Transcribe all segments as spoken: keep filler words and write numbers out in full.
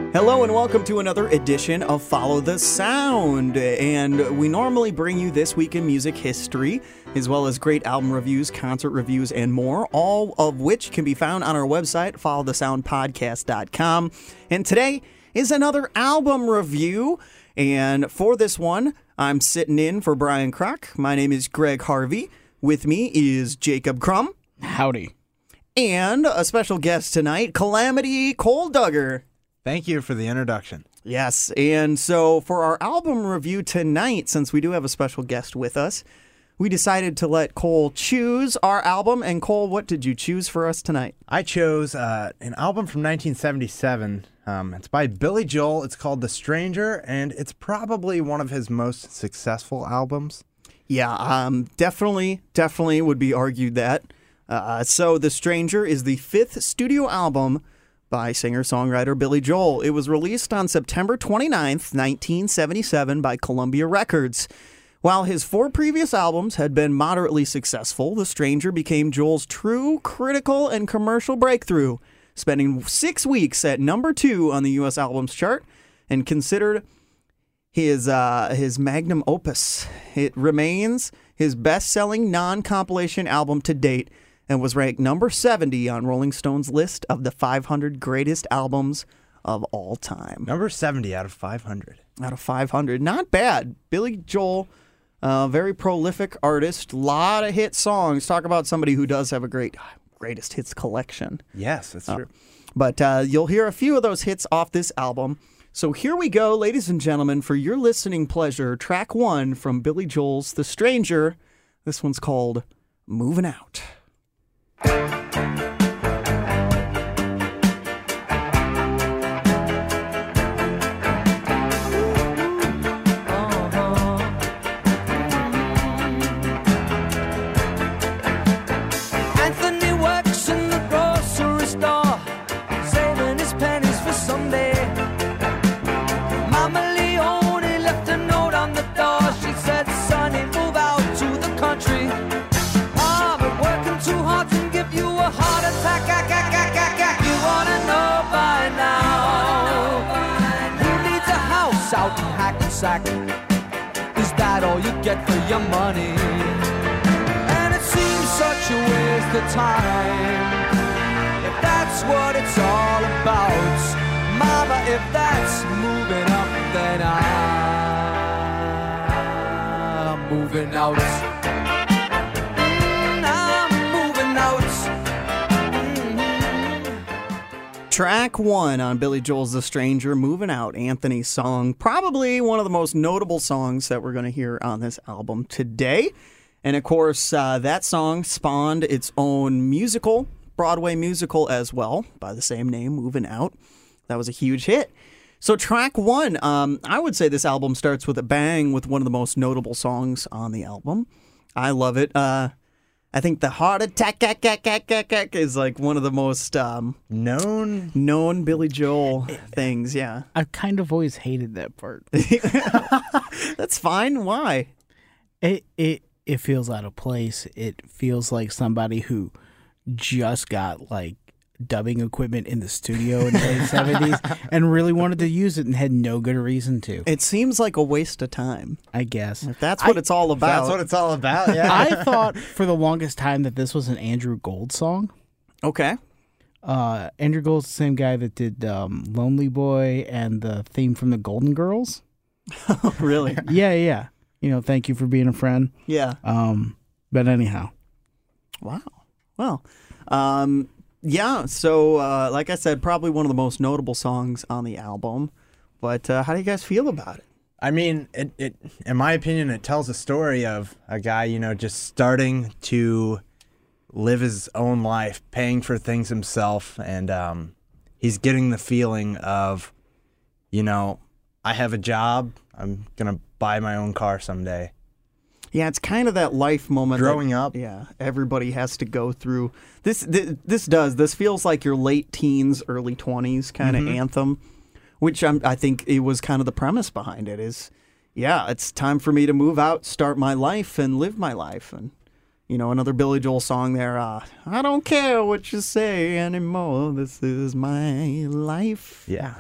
Hello and welcome to another edition of Follow the Sound. And we normally bring you This Week in Music History, as well as great album reviews, concert reviews, and more, all of which can be found on our website, follow the sound podcast dot com. And today is another album review. And for this one, I'm sitting in for Brian Kroc. My name is Greg Harvey. With me is Jacob Crum. Howdy. And a special guest tonight, Calamity Cole Duggar. Thank you for the introduction. Yes, and so for our album review tonight, since we do have a special guest with us, we decided to let Cole choose our album. And Cole, what did you choose for us tonight? I chose uh, an album from nineteen seventy-seven. Um, it's by Billy Joel. It's called The Stranger, and it's probably one of his most successful albums. Yeah, um, definitely, definitely would be argued that. Uh, so The Stranger is the fifth studio album by singer-songwriter Billy Joel. It was released on September twenty-ninth, nineteen seventy-seven by Columbia Records. While his four previous albums had been moderately successful, The Stranger became Joel's true critical and commercial breakthrough, spending six weeks at number two on the U S albums chart and considered his uh, his magnum opus. It remains his best-selling non-compilation album to date, and was ranked number seventy on Rolling Stone's list of the five hundred greatest albums of all time. Number seventy out of five hundred. Out of five hundred. Not bad. Billy Joel, uh, very prolific artist. Lot of hit songs. Talk about somebody who does have a great greatest hits collection. Yes, that's true. Uh, but uh, you'll hear a few of those hits off this album. So here we go, ladies and gentlemen, for your listening pleasure. Track one from Billy Joel's The Stranger. This one's called Moving Out. Anthony works in the grocery store, saving his pennies for someday. Mama Leone left a note on the door. She said, "Sonny, move out to the country. Ah, but working too hard can give you a heart attack. Ah, ah, ah, ah, ah. You wanna know by now who needs a house out in Hackensack? Is that all you get for your money? And it seems such a waste of time. If that's what it's all about, Mama, if that's moving up, then I'm moving out. Mm, I'm moving out. Mm-hmm. Track one on Billy Joel's The Stranger, Moving Out, Anthony's song. Probably one of the most notable songs that we're going to hear on this album today. And of course, uh, that song spawned its own musical, Broadway musical as well, by the same name, Moving Out. That was a huge hit. So track one, um, I would say this album starts with a bang with one of the most notable songs on the album. I love it. Uh, I think the heart attack ack, ack, ack, ack, ack, is like one of the most um, Known. known Billy Joel things, yeah. I've kind of always hated that part. That's fine. Why? It it it feels out of place. It feels like somebody who just got like dubbing equipment in the studio in the late seventies and really wanted to use it and had no good reason to. It seems like a waste of time. I guess. If that's what I, it's all about. That's what it's all about, yeah. I thought for the longest time that this was an Andrew Gold song. Okay. Uh, Andrew Gold's the same guy that did um, Lonely Boy and the theme from the Golden Girls. Really? Yeah, yeah. You know, thank you for being a friend. Yeah. Um, but anyhow. Wow. Well, um, yeah. So, uh, like I said, probably one of the most notable songs on the album. But uh, how do you guys feel about it? I mean, it, it. in my opinion, it tells a story of a guy, you know, just starting to live his own life, paying for things himself, and um, he's getting the feeling of, you know, I have a job, I'm going to buy my own car someday. Yeah, it's kind of that life moment. Growing that, up. Yeah, everybody has to go through. This th- This does. This feels like your late teens, early twenties kind of Mm-hmm. anthem, which I'm, I think it was kind of the premise behind it is, yeah, it's time for me to move out, start my life, and live my life. And, you know, another Billy Joel song there, uh, I don't care what you say anymore, this is my life. Yeah.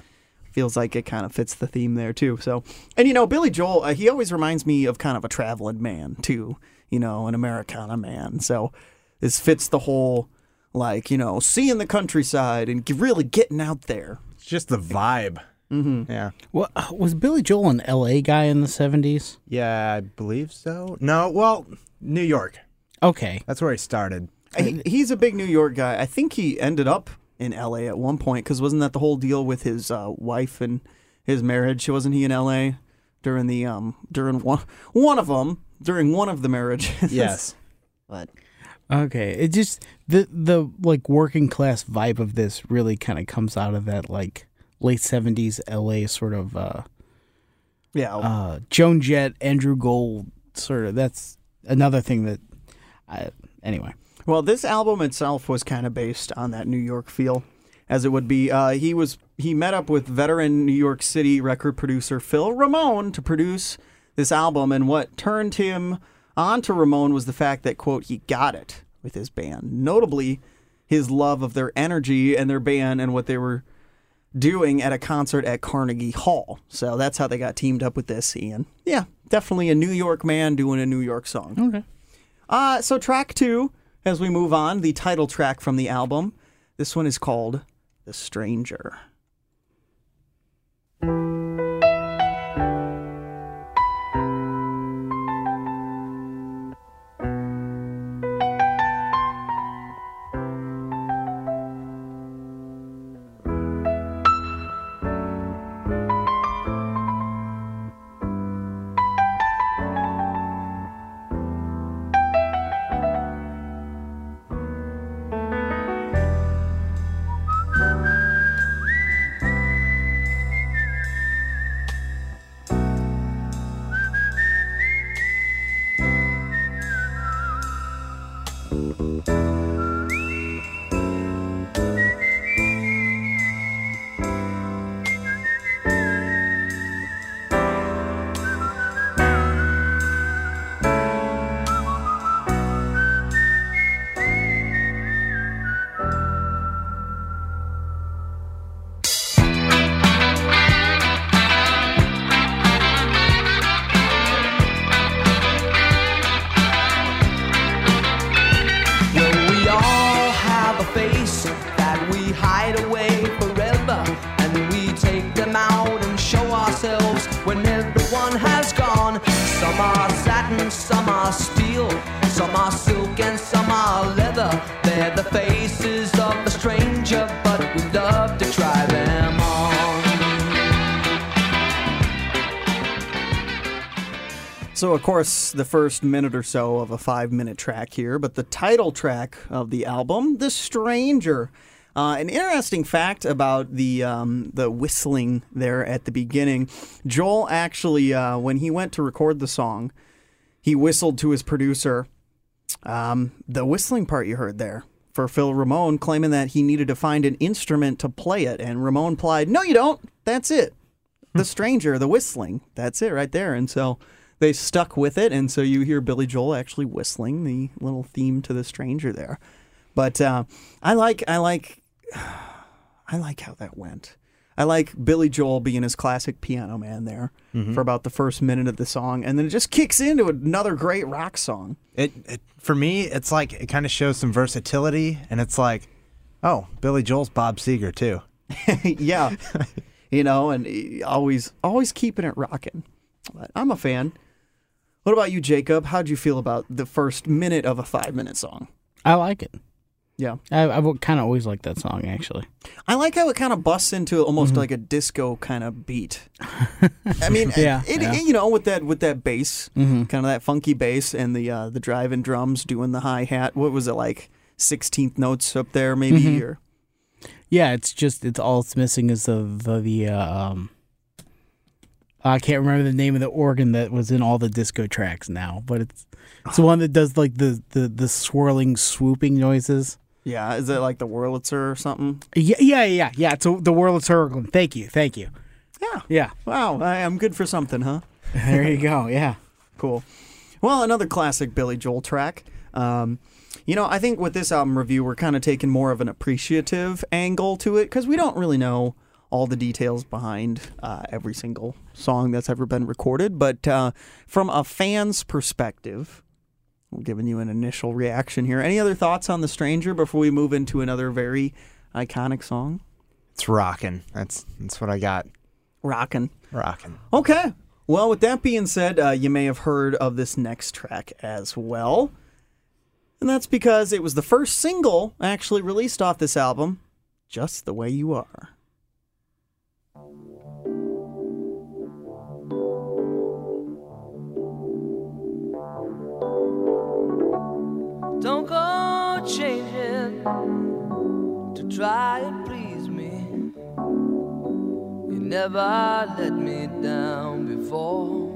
feels like it kind of fits the theme there too. So, and you know, Billy Joel, uh, he always reminds me of kind of a traveling man too. You know, an Americana man. So this fits the whole, like, you know, seeing the countryside and really getting out there. It's just the vibe. Mm-hmm. Yeah. Well, was Billy Joel an L A guy in the seventies? Yeah, I believe so. No, well, New York. Okay. That's where he started. He, he's a big New York guy. I think he ended up in L A at one point because wasn't that the whole deal with his uh, wife and his marriage? Wasn't he in L A during the um during one one of them during one of the marriages? Yes. But Okay. It just the the like working class vibe of this really kind of comes out of that like late seventies L A sort of uh yeah, uh Joan Jett, Andrew Gold sort of. That's another thing that I anyway. well, this album itself was kind of based on that New York feel, as it would be. Uh, he was he met up with veteran New York City record producer Phil Ramone to produce this album, and what turned him on to Ramone was the fact that, quote, he got it with his band. Notably, his love of their energy and their band and what they were doing at a concert at Carnegie Hall. So that's how they got teamed up with this, Ian. Yeah, definitely a New York man doing a New York song. Okay. Uh, so track two, as we move on, the title track from the album. This one is called The Stranger. When everyone has gone, some are satin, some are steel, some are silk and some are leather. They're the faces of the stranger, but we love to try them on. So, of course, the first minute or so of a five-minute track here, but the title track of the album, The Stranger. Uh, an interesting fact about the um, the whistling there at the beginning, Joel actually, uh, when he went to record the song, he whistled to his producer um, the whistling part you heard there for Phil Ramone, claiming that he needed to find an instrument to play it. And Ramone replied, "No, you don't. That's it. The Stranger, the whistling. That's it right there." And so they stuck with it. And so you hear Billy Joel actually whistling the little theme to The Stranger there. But uh, I like, I like... I like how that went. I like Billy Joel being his classic piano man there mm-hmm. for about the first minute of the song, and then it just kicks into another great rock song. It, it for me, it's like it kind of shows some versatility, and it's like, oh, Billy Joel's Bob Seger too. Yeah, you know, and he always always keeping it rocking. But I'm a fan. What about you, Jacob? How'd you feel about the first minute of a five-minute song? I like it. Yeah. I, I kind of always like that song, actually. I like how it kind of busts into almost mm-hmm. like a disco kind of beat. I mean, yeah, it, yeah. It, you know, with that with that bass, mm-hmm. kind of that funky bass and the uh, the driving drums doing the hi-hat. What was it, like sixteenth notes up there maybe? Mm-hmm. Or Yeah, it's just, it's all it's missing is the, the, the uh, um, I can't remember the name of the organ that was in all the disco tracks now, but it's it's the one that does like the, the, the swirling, swooping noises. Yeah, is it like the Wurlitzer or something? Yeah, yeah, yeah, yeah. It's a, the Wurlitzer organ. Thank you, thank you. Yeah. Yeah. Wow, I am good for something, huh? There you go, yeah. Cool. Well, another classic Billy Joel track. Um, you know, I think with this album review, we're kind of taking more of an appreciative angle to it because we don't really know all the details behind uh, every single song that's ever been recorded. But uh, from a fan's perspective, we're giving you an initial reaction here. Any other thoughts on The Stranger before we move into another very iconic song? It's rocking. That's that's what I got. Rockin'. Rocking. Okay. Well, with that being said, uh, you may have heard of this next track as well. And that's because it was the first single actually released off this album, Just the Way You Are. Don't go changing to try and please me. You never let me down before.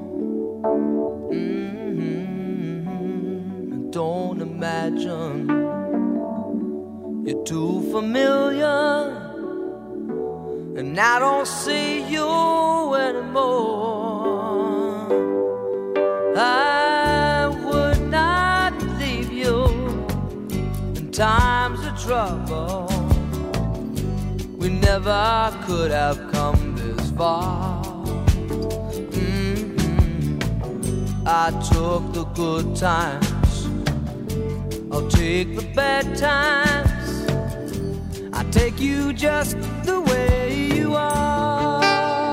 Mm-hmm. Don't imagine you're too familiar, and I don't see you anymore. I would not leave you in times of trouble. We never could have come this far. Mm-hmm. I took the good times, I'll take the bad times. I take you just the way you are.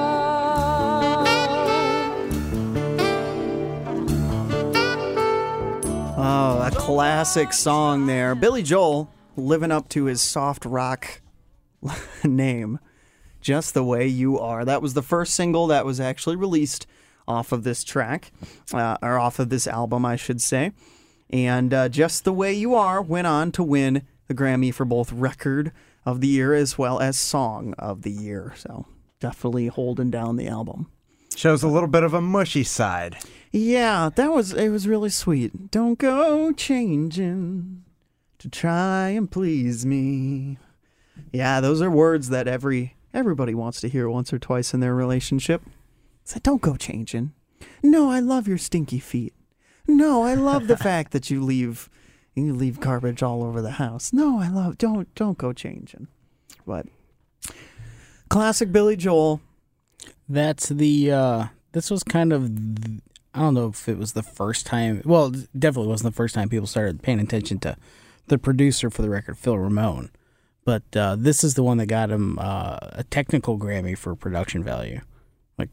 Oh, a classic song there. Billy Joel living up to his soft rock name, Just the Way You Are. That was the first single that was actually released off of this track, uh, or off of this album, I should say. And uh, Just the Way You Are went on to win the Grammy for both Record of the Year as well as Song of the Year. So definitely holding down the album. Shows a little bit of a mushy side. Yeah, that was it was really sweet. Don't go changing to try and please me. Yeah, those are words that every everybody wants to hear once or twice in their relationship. So don't go changing. No, I love your stinky feet. No, I love the fact that you leave you leave garbage all over the house. No, I love don't don't go changing. But classic Billy Joel. That's the, uh, this was kind of, I don't know if it was the first time, well, it definitely wasn't the first time people started paying attention to the producer for the record, Phil Ramone. But uh, this is the one that got him uh, a technical Grammy for production value. Like,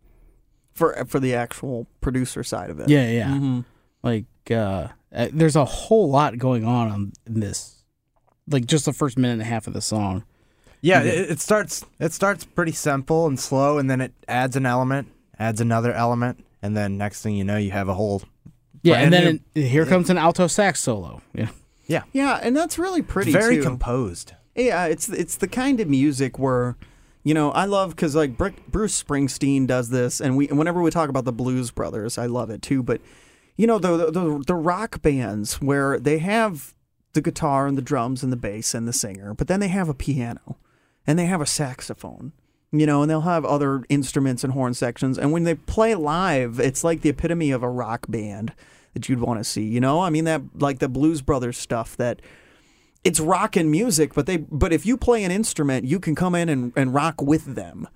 For for the actual producer side of it. yeah, yeah. Mm-hmm. Like, uh, uh, there's a whole lot going on on in this. Like, just the first minute and a half of the song. Yeah, it, it starts it starts pretty simple and slow, and then it adds an element, adds another element, and then next thing you know, you have a whole Yeah, and brand then new- it, here comes an alto sax solo. Yeah. yeah, Yeah, and that's really pretty very too. composed. Yeah, it's it's the kind of music where, you know, I love because like Brick, Bruce Springsteen does this, and we and whenever we talk about the Blues Brothers, I love it too. But you know, the the the rock bands where they have the guitar and the drums and the bass and the singer, but then they have a piano and they have a saxophone, you know, and they'll have other instruments and horn sections. And when they play live, it's like the epitome of a rock band that you'd want to see. You know, I mean that like the Blues Brothers stuff that. It's rock and music, but they but if you play an instrument, you can come in and, and rock with them,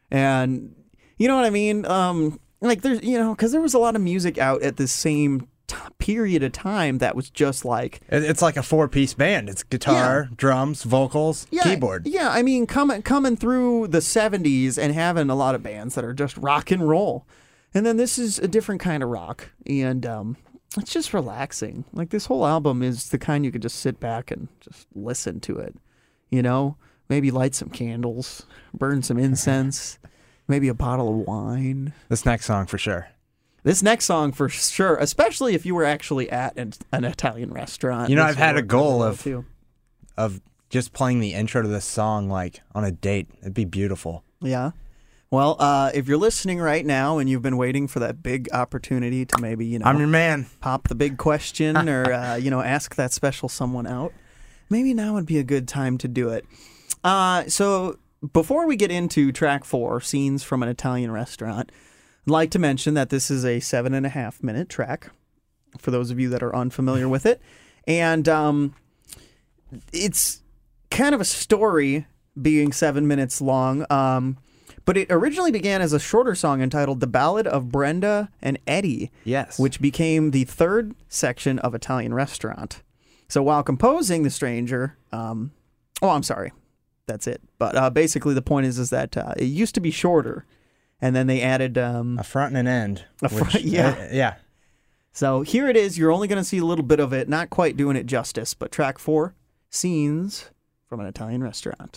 and you know what I mean. Um, like there's you know because there was a lot of music out at the same t- period of time that was just like It, it's like a four piece band. It's guitar, drums, vocals, yeah, keyboard. Yeah, I mean coming coming through the seventies and having a lot of bands that are just rock and roll, and then this is a different kind of rock, and um, it's just relaxing. Like this whole album is the kind you could just sit back and just listen to it. You know, maybe light some candles, burn some incense, maybe a bottle of wine. This next song for sure. This next song for sure, especially if you were actually at an, an Italian restaurant. You know, this I've had would a work goal really well, of- too. Of just playing the intro to this song like on a date. It'd be beautiful. Yeah. Well, uh, if you're listening right now and you've been waiting for that big opportunity to maybe, you know, I'm your man. pop the big question or, uh, you know, ask that special someone out, maybe now would be a good time to do it. Uh, so before we get into track four, Scenes from an Italian Restaurant, I'd like to mention that this is a seven and a half minute track for those of you that are unfamiliar with it. And um, it's kind of a story being seven minutes long. Um, but it originally began as a shorter song entitled The Ballad of Brenda and Eddie, Yes. which became the third section of Italian Restaurant. So while composing The Stranger, um, oh, I'm sorry, that's it. But uh, basically the point is is that uh, it used to be shorter, and then they added... Um, a front and an end. A front- yeah. uh, yeah. so here it is. You're only going to see a little bit of it, not quite doing it justice, but track four, Scenes from an Italian Restaurant.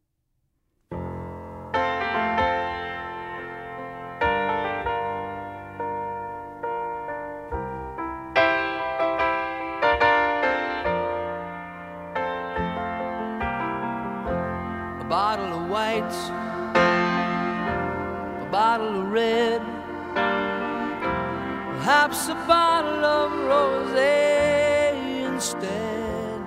A bottle of white, a bottle of red, perhaps a bottle of rosé instead.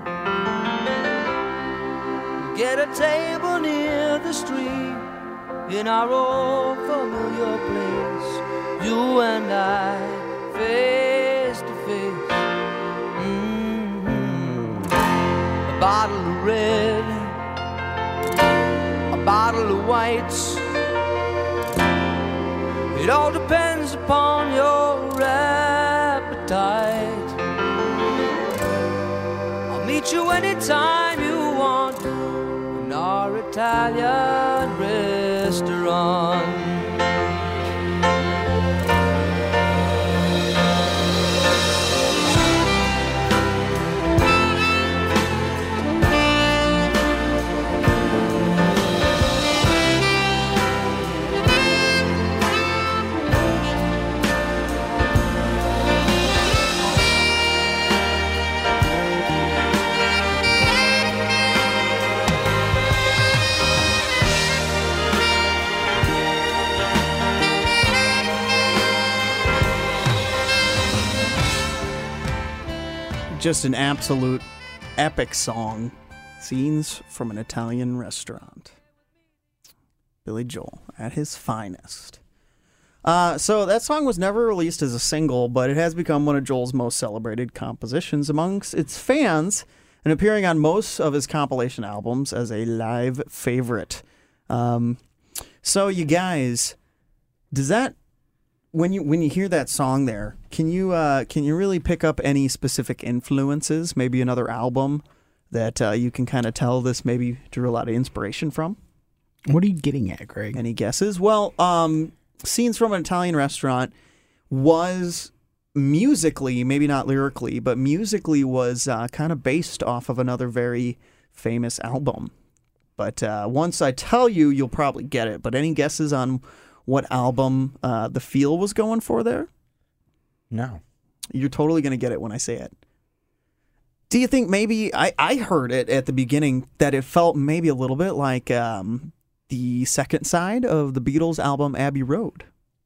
Get a table near the stream in our old familiar place, you and I, face to face. Mm-hmm. A bottle of red, a bottle of whites. It all depends upon your appetite. I'll meet you anytime you want in our Italian restaurant. Just an absolute epic song. Scenes from an Italian Restaurant. Billy Joel at his finest. Uh, so that song was never released as a single, but it has become one of Joel's most celebrated compositions amongst its fans and appearing on most of his compilation albums as a live favorite. Um, so you guys, does that When you when you hear that song there, can you uh, can you really pick up any specific influences? Maybe another album that uh, you can kind of tell this maybe drew a lot of inspiration from? What are you getting at, Greg? Any guesses? Well, um, Scenes from an Italian Restaurant was musically, maybe not lyrically, but musically was uh, kind of based off of another very famous album. But uh, once I tell you, you'll probably get it. But any guesses on what album uh, the feel was going for there? No. You're totally going to get it when I say it. Do you think maybe, I, I heard it at the beginning, that it felt maybe a little bit like um, the second side of the Beatles album Abbey Road?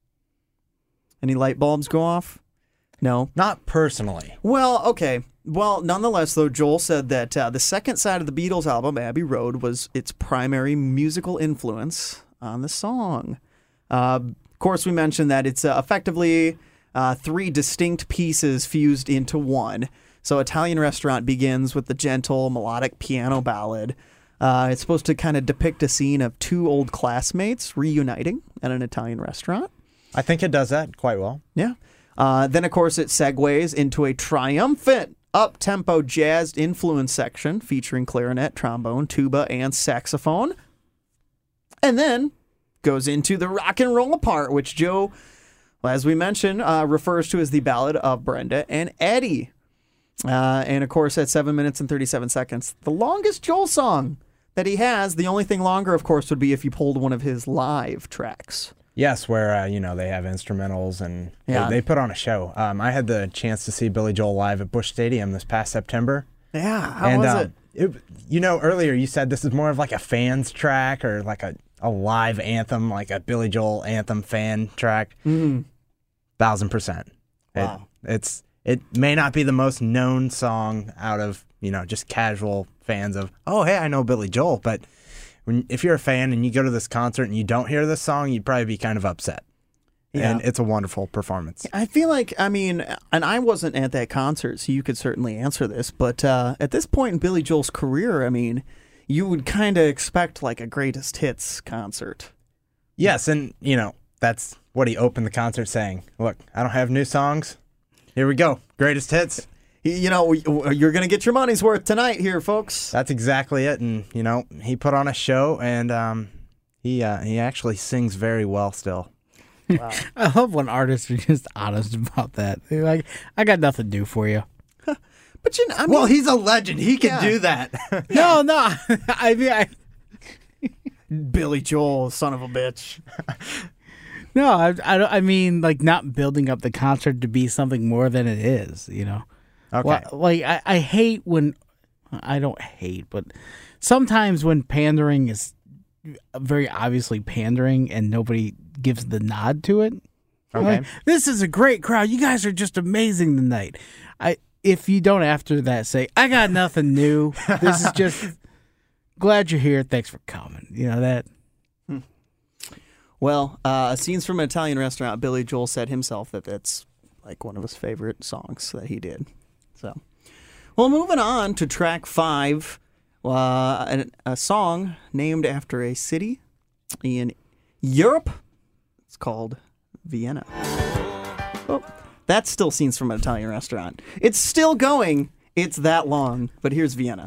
Any light bulbs go off? No? Not personally. Well, okay. Well, nonetheless, though, Joel said that uh, the second side of the Beatles album, Abbey Road, was its primary musical influence on the song. Uh, of course, we mentioned that it's uh, effectively uh, three distinct pieces fused into one. So Italian Restaurant begins with the gentle, melodic piano ballad. Uh, it's supposed to kind of depict a scene of two old classmates reuniting at an Italian restaurant. I think it does that quite well. Yeah. Uh, then, of course, it segues into a triumphant, up-tempo, jazzed influence section featuring clarinet, trombone, tuba, and saxophone. And then goes into the rock and roll part, which Joe, as we mentioned, uh, refers to as the Ballad of Brenda and Eddie. Uh, and, of course, at seven minutes and thirty-seven seconds, the longest Joel song that he has. The only thing longer, of course, would be if you pulled one of his live tracks. Yes, where, uh, you know, they have instrumentals and Yeah. they, they put on a show. Um, I had the chance to see Billy Joel live at Busch Stadium this past September. Yeah, how and, was um, it? it? You know, earlier you said this is more of like a fans track or like a, a live anthem, like a Billy Joel anthem fan track. Mm. Thousand percent. Wow. It, it's it may not be the most known song out of, you know, just casual fans of, oh, hey, I know Billy Joel. But when, if you're a fan and you go to this concert and you don't hear this song, you'd probably be kind of upset. Yeah. And it's a wonderful performance. I feel like, I mean, and I wasn't at that concert, so you could certainly answer this, but uh, at this point in Billy Joel's career, I mean, you would kind of expect like a greatest hits concert. Yes, and, you know, that's what he opened the concert saying. Look, I don't have new songs. Here we go. Greatest hits. You know, you're going to get your money's worth tonight here, folks. That's exactly it. And, you know, he put on a show, and um, he uh, he actually sings very well still. Wow. I love when artists are just honest about that. They're like, I got nothing to do for you. But you know, I mean, Well, he's a legend. He can Yeah. do that. No, no. I mean, I, Billy Joel, son of a bitch. no, I, I, don't- I mean, like not building up the concert to be something more than it is, you know? Okay. Well, like, I, I hate when, I don't hate, but sometimes when pandering is very obviously pandering and nobody gives the nod to it. Okay. Like, this is a great crowd. You guys are just amazing tonight. I if you don't after that say, I got nothing new. This is just glad you're here. Thanks for coming. You know that. Well, uh, Scenes from an Italian Restaurant, Billy Joel said himself that that's like one of his favorite songs that he did. So, well, moving on to track five, uh, a, a song named after a city in Europe. It's called Vienna. Oh, that's still Scenes from an Italian Restaurant. It's still going. It's that long. But here's Vienna.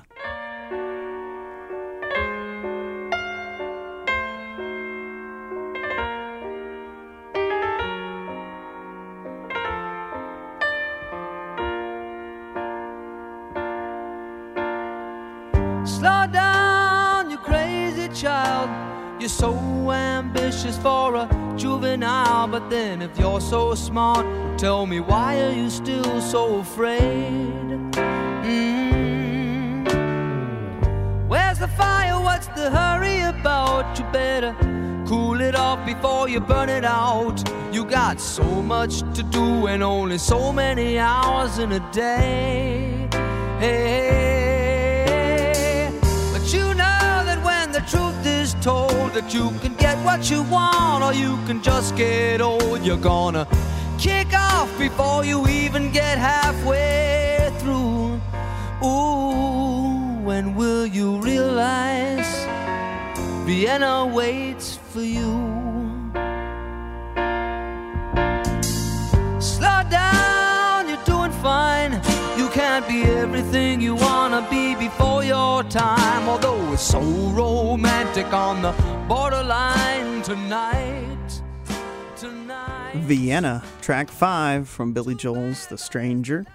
Slow down, you crazy child. You're so ambitious for a juvenile. But then if you're so smart, tell me, why are you still so afraid? Mm. Where's the fire? What's the hurry about? You better cool it off before you burn it out. You got so much to do and only so many hours in a day. Hey, but you know that when the truth is told, that you can get what you want or you can just get old. You're gonna kick off before you even get halfway through. Ooh, when will you realize Vienna waits for you? Slow down, you're doing fine. You can't be everything you wanna be before your time. Although it's so romantic on the borderline tonight. Tonight. Vienna, track five from Billy Joel's The Stranger.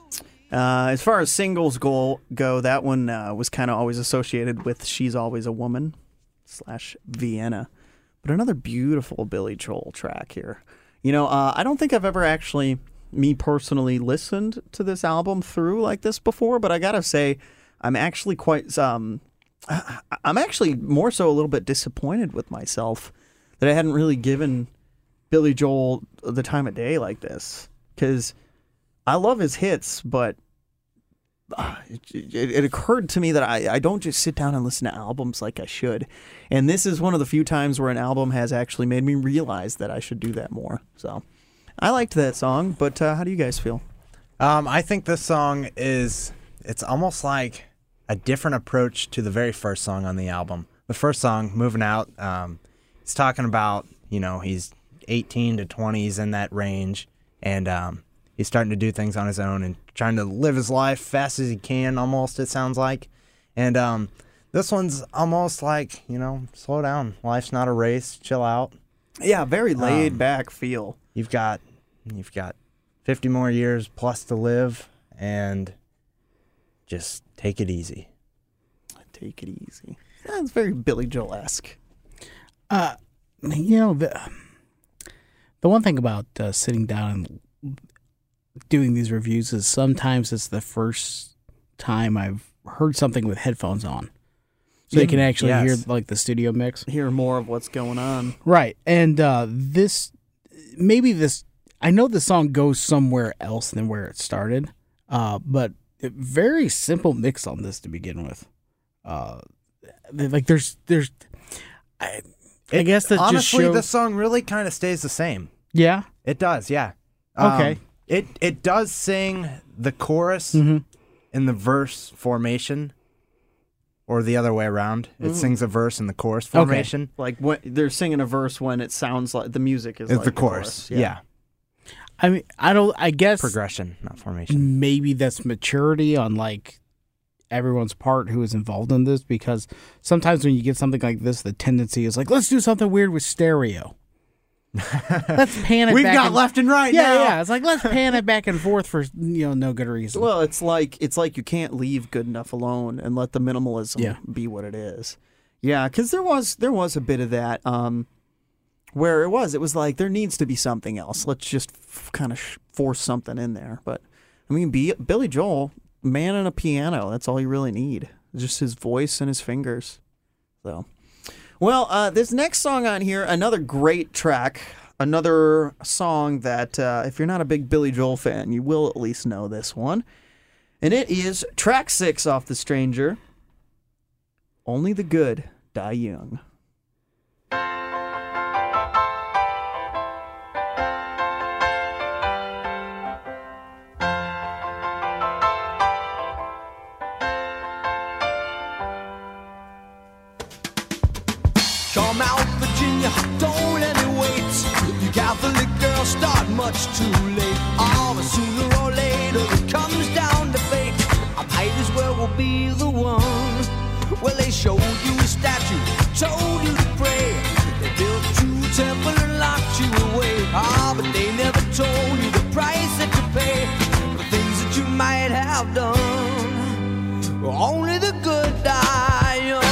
Uh, as far as singles go, go that one uh, was kind of always associated with She's Always a Woman slash Vienna. But another beautiful Billy Joel track here. You know, uh, I don't think I've ever actually, me personally, listened to this album through like this before, but I gotta say, I'm actually quite, um, I'm actually more so a little bit disappointed with myself that I hadn't really given Billy Joel the time of day like this, because I love his hits, but uh, it, it, it occurred to me that I, I don't just sit down and listen to albums like I should, and this is one of the few times where an album has actually made me realize that I should do that more. So I liked that song, but uh, how do you guys feel? Um, I think this song is, it's almost like a different approach to the very first song on the album. The first song, Moving Out, um, he's talking about, you know, he's eighteen to twenties in that range, and um, he's starting to do things on his own and trying to live his life fast as he can, almost, it sounds like. And um, this one's almost like, you know, slow down. Life's not a race. Chill out. Yeah, very laid Um, back feel. You've got, you've got fifty more years plus to live, and just take it easy. Take it easy. That's very Billy Joel-esque. Uh, you know, the, the one thing about uh, sitting down and doing these reviews is sometimes it's the first time I've heard something with headphones on. So you can actually Yes. hear like the studio mix. Hear more of what's going on. Right. And uh, this, maybe this, I know the song goes somewhere else than where it started, uh, but it, very simple mix on this to begin with. Uh, like there's, there's, I, I guess that Honestly, just shows. this song really kind of stays the same. Yeah. It does, yeah. Okay. Um, it it does sing the chorus Mm-hmm. in the verse formation, or the other way around. It mm-hmm. sings a verse in the chorus formation. Okay. Like when they're singing a verse when it sounds like the music is it's like the the chorus. chorus. Yeah. yeah. I mean, I don't. I guess progression, not formation. Maybe that's maturity on like everyone's part who is involved in this, because sometimes when you get something like this, the tendency is like, let's do something weird with stereo. Let's pan it We've back got and, left and right yeah, now. Yeah, it's like, let's pan it back and forth for, you know, no good reason. Well, it's like it's like you can't leave good enough alone and let the minimalism yeah. be what it is. Yeah, because there was there was a bit of that um, where it was. It was like there needs to be something else. Let's just f- kind of sh- force something in there. But, I mean, B- Billy Joel, man and a piano, that's all you really need. Just his voice and his fingers. So... Well, uh, this next song on here, another great track, another song that uh, if you're not a big Billy Joel fan, you will at least know this one. And it is track six off The Stranger, Only the Good Die Young. Come out, Virginia, don't let me wait. Catholic girls start much too late. Oh, but sooner or later it comes down to fate. I might as well will be the one. Well, they showed you a statue, told you to pray. They built you a temple and locked you away. Ah, oh, but they never told you the price that you pay for the things that you might have done. Well, only the good die young.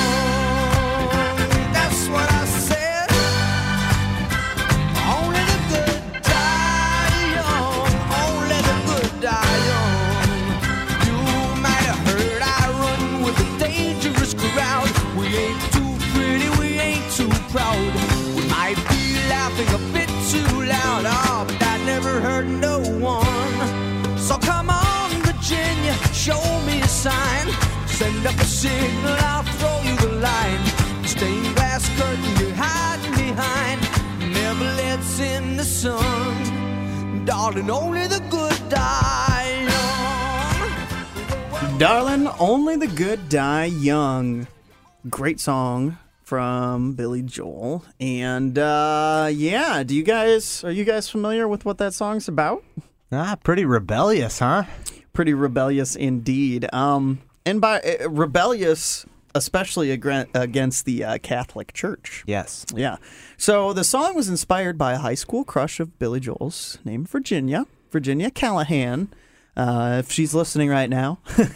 What I said, only the good die young, only the good die young. You might have heard I run with a dangerous crowd. We ain't too pretty, we ain't too proud. We might be laughing a bit too loud, oh, but that never hurt no one. So come on, Virginia, show me a sign. Send up a signal, I'll throw you the line. Stained glass curtain you're hiding behind never lets in the sun. Darling, only the good die young. Darling, Only the Good Die Young. Great song from Billy Joel. And uh, yeah, do you guys are you guys familiar with what that song's about? Ah, pretty rebellious, huh? Pretty rebellious indeed. Um, and by uh, rebellious, especially ag- against the uh, Catholic Church. Yes. Yeah. So the song was inspired by a high school crush of Billy Joel's named Virginia, Virginia Callahan, uh, if she's listening right now.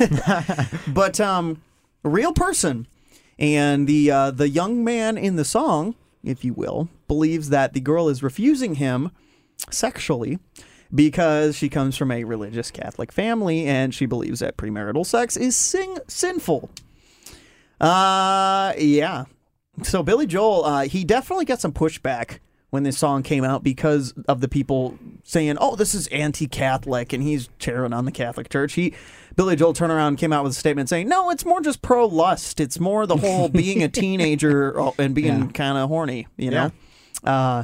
But um, a real person. And the uh, the young man in the song, if you will, believes that the girl is refusing him sexually because she comes from a religious Catholic family and she believes that premarital sex is sing- sinful. Uh, yeah. So Billy Joel, uh, he definitely got some pushback when this song came out because of the people saying, "Oh, this is anti-Catholic," and he's cheering on the Catholic Church. He, Billy Joel, turned around and came out with a statement saying, "No, it's more just pro-lust. It's more the whole being a teenager and being yeah. kind of horny, you know." Yeah. Uh,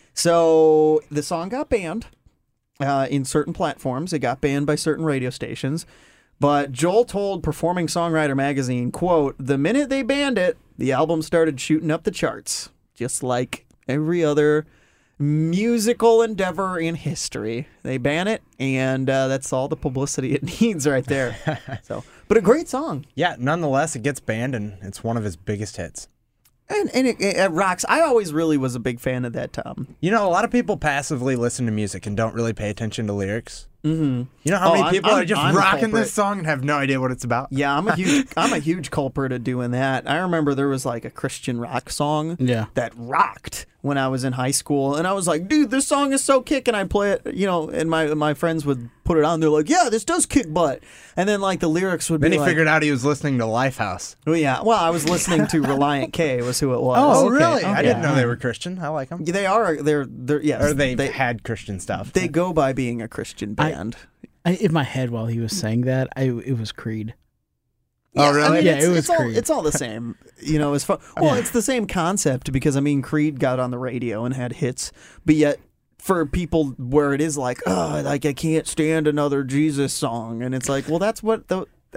so the song got banned uh, in certain platforms. It got banned by certain radio stations. But Joel told Performing Songwriter magazine, quote, "The minute they banned it, the album started shooting up the charts, just like every other musical endeavor in history. They ban it, and uh, that's all the publicity it needs right there." So, but a great song. Yeah, nonetheless, it gets banned, and it's one of his biggest hits. And, and it, it rocks. I always really was a big fan of that, Tom. You know, a lot of people passively listen to music and don't really pay attention to lyrics. Mm-hmm. You know how oh, many I'm, people I'm, are just I'm rocking this song and have no idea what it's about? Yeah, I'm a huge I'm a huge culprit of doing that. I remember there was like a Christian rock song yeah. that rocked when I was in high school, and I was like, "Dude, this song is so kick," and I play it, you know, and my my friends would put it on. They're like, "Yeah, this does kick butt," and then like the lyrics would then be. Then he like, figured out he was listening to Lifehouse. Well, yeah, well, I was listening to Reliant K was who it was. Oh, okay. really? Okay. I didn't know they were Christian. I like them. They are. They're. They're. Yes. Or they, they had Christian stuff. They go by being a Christian band. I, I, in my head, while he was saying that, I it was Creed. Oh, really? I mean, yeah, it's, it was it's all, Creed. it's all the same, you know. As far well, Yeah. it's the same concept because I mean, Creed got on the radio and had hits, but yet for people where it is like, oh, like I can't stand another Jesus song, and it's like, well, that's what the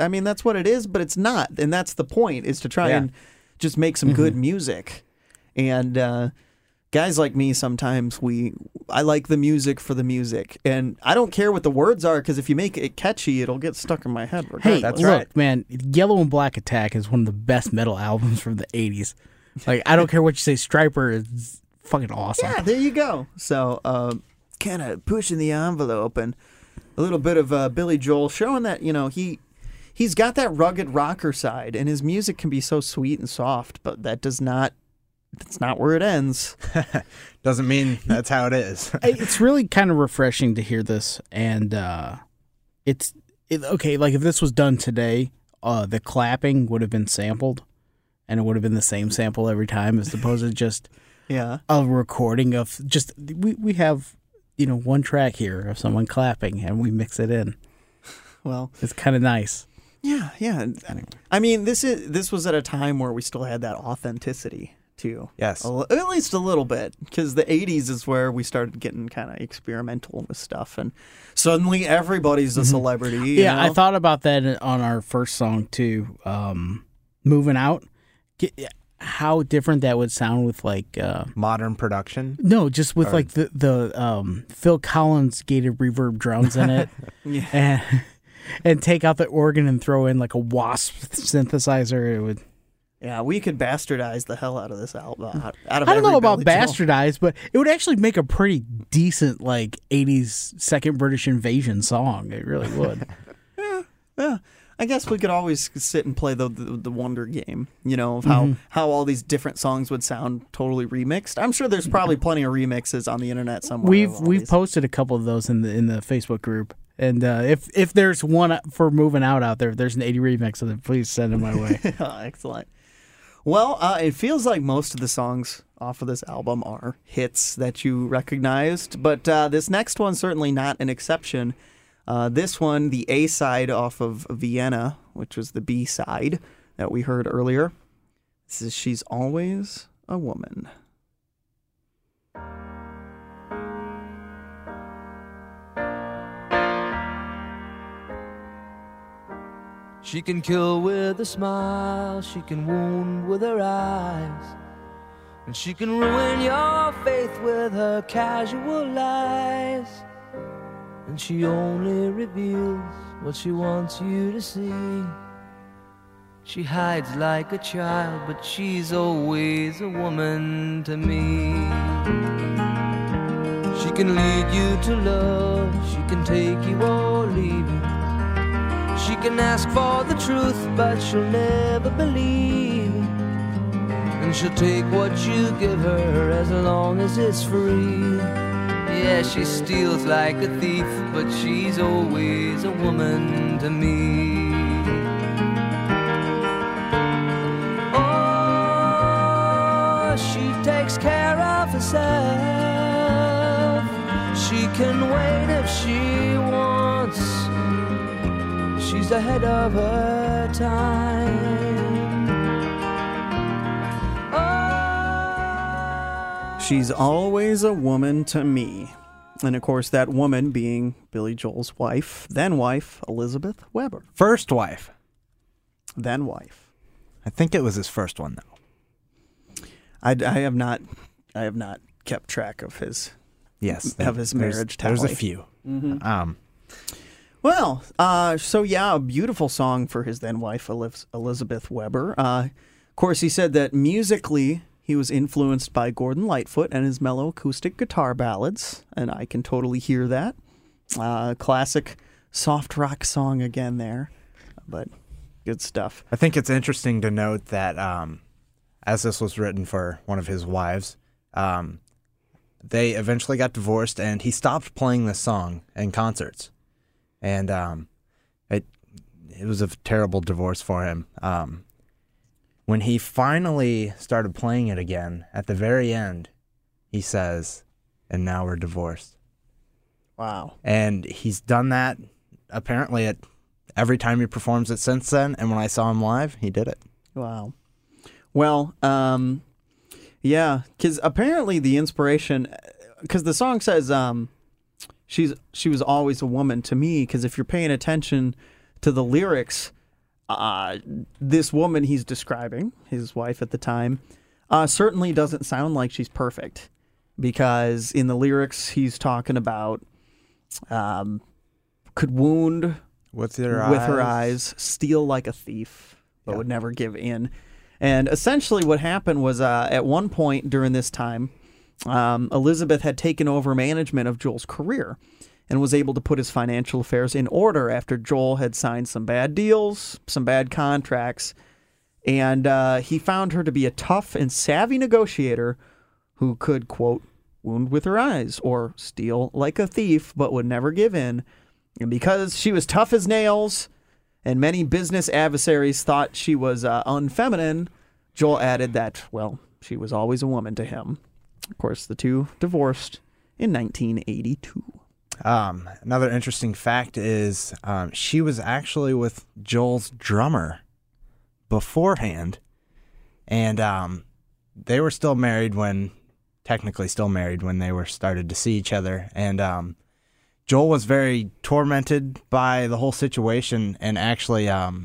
I mean, that's what it is, but it's not. And that's the point, is to try Yeah. and just make some good music. And uh, guys like me, sometimes we, I like the music for the music. And I don't care what the words are, because if you make it catchy, it'll get stuck in my head. Hey, regardless. That's look, right. man, Yellow and Black Attack is one of the best metal albums from the eighties. Like, I don't care what you say, Stryper is fucking awesome. Yeah, there you go. So, um, kind of pushing the envelope, and a little bit of uh, Billy Joel showing that, you know, he he's got that rugged rocker side, and his music can be so sweet and soft, but that does not, that's not where it ends. Doesn't mean that's how it is. Hey, it's really kind of refreshing to hear this, and uh, it's it, okay. Like, if this was done today, uh, the clapping would have been sampled, and it would have been the same sample every time, as opposed to just Yeah. a recording of just we we have you know one track here of someone clapping, and we mix it in. Well, It's kind of nice. yeah, yeah. I mean, this is this was at a time where we still had that authenticity too. Yes. A li- at least a little bit, because the eighties is where we started getting kind of experimental with stuff, and suddenly everybody's a celebrity. you Yeah, I know? thought about that on our first song too. Um, moving out, Get, how different that would sound with like uh, Modern production. no, just with Or- like the the um, Phil Collins gated reverb drums in it, Yeah. and and take out the organ and throw in like a Wasp synthesizer. It would. Yeah, we could bastardize the hell out of this album. Out, out of I don't know every about Billy Joel. bastardized, but it would actually make a pretty decent like eighties second British invasion song. It really would. Yeah, I guess we could always sit and play the the, the wonder game, you know, of how, how all these different songs would sound totally remixed. I'm sure there's probably plenty of remixes on the internet somewhere. We've of all we've these. posted a couple of those in the in the Facebook group, and uh, if if there's one for moving out out there, if there's an eighty remix of it, please send it my way. Excellent. Well, uh, it feels like most of the songs off of this album are hits that you recognized, but uh, this next one's certainly not an exception. Uh, this one, the A side off of Vienna, which was the B side that we heard earlier. This is She's Always a Woman. She can kill with a smile, she can wound with her eyes, and she can ruin your faith with her casual lies. And she only reveals what she wants you to see. She hides like a child, but she's always a woman to me. She can lead you to love, she can take you or leave you. She can ask for the truth, but she'll never believe. And she'll take what you give her as long as it's free. Yeah, she steals like a thief, but she's always a woman to me. Oh, she takes care of herself. She can wait if she wants. She's ahead of her time. Oh. She's always a woman to me. And of course, that woman being Billy Joel's wife, then wife, Elizabeth Weber. First wife. Then wife. I think it was his first one though. I, I have not, I have not kept track of his. Yes. Of his there's- marriage There's a tally. few. Um, Well, uh, so yeah, a beautiful song for his then wife, Eliz- Elizabeth Weber. Uh, of course, he said that musically he was influenced by Gordon Lightfoot and his mellow acoustic guitar ballads, and I can totally hear that. Uh, classic soft rock song again there, but good stuff. I think it's interesting to note that um, as this was written for one of his wives, um, they eventually got divorced, and he stopped playing this song in concerts. And um, it it was a terrible divorce for him. Um, when he finally started playing it again, at the very end, he says, "And now we're divorced." Wow. And he's done that apparently at every time he performs it since then. And when I saw him live, he did it. Wow. Well, um, yeah, because apparently the inspiration, because the song says, um, she's she was always a woman to me. Because if you're paying attention to the lyrics, uh, this woman he's describing, his wife at the time, uh, certainly doesn't sound like she's perfect, because in the lyrics he's talking about um, could wound With her with eyes. her eyes, steal like a thief, but Yeah. would never give in. And essentially what happened was uh, at one point during this time, um, Elizabeth had taken over management of Joel's career and was able to put his financial affairs in order after Joel had signed some bad deals, some bad contracts, and uh, he found her to be a tough and savvy negotiator who could, quote, wound with her eyes or steal like a thief, but would never give in. And because she was tough as nails and many business adversaries thought she was uh, unfeminine, Joel added that, well, she was always a woman to him. Of course, the two divorced in nineteen eighty-two. Um, another interesting fact is um, she was actually with Joel's drummer beforehand, and um, they were still married when, technically still married when they were started to see each other, and um, Joel was very tormented by the whole situation and actually um,